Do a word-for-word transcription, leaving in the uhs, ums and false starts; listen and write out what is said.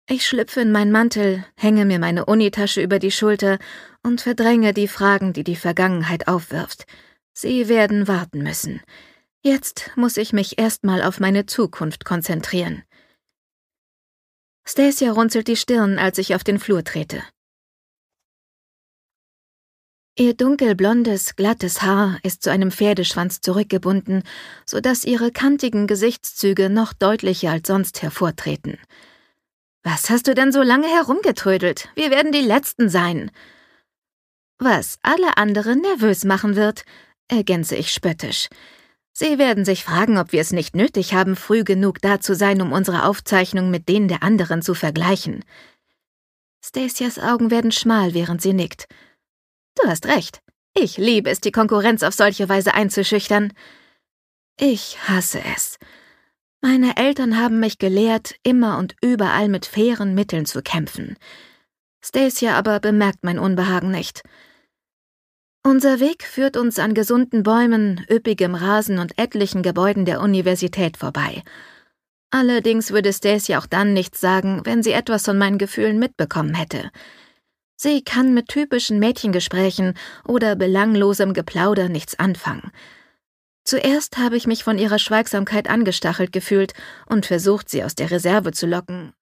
Ich schlüpfe in meinen Mantel, hänge mir meine Unitasche über die Schulter und verdränge die Fragen, die die Vergangenheit aufwirft. Sie werden warten müssen. Jetzt muss ich mich erstmal auf meine Zukunft konzentrieren. Stacia runzelt die Stirn, als ich auf den Flur trete. Ihr dunkelblondes, glattes Haar ist zu einem Pferdeschwanz zurückgebunden, sodass ihre kantigen Gesichtszüge noch deutlicher als sonst hervortreten. »Was hast du denn so lange herumgetrödelt? Wir werden die Letzten sein.« »Was alle anderen nervös machen wird«, ergänze ich spöttisch. »Sie werden sich fragen, ob wir es nicht nötig haben, früh genug da zu sein, um unsere Aufzeichnung mit denen der anderen zu vergleichen.« Stacias Augen werden schmal, während sie nickt. »Du hast recht. Ich liebe es, die Konkurrenz auf solche Weise einzuschüchtern. Ich hasse es. Meine Eltern haben mich gelehrt, immer und überall mit fairen Mitteln zu kämpfen. Stacia aber bemerkt mein Unbehagen nicht. Unser Weg führt uns an gesunden Bäumen, üppigem Rasen und etlichen Gebäuden der Universität vorbei. Allerdings würde Stacia auch dann nichts sagen, wenn sie etwas von meinen Gefühlen mitbekommen hätte. Sie kann mit typischen Mädchengesprächen oder belanglosem Geplauder nichts anfangen. Zuerst habe ich mich von ihrer Schweigsamkeit angestachelt gefühlt und versucht, sie aus der Reserve zu locken,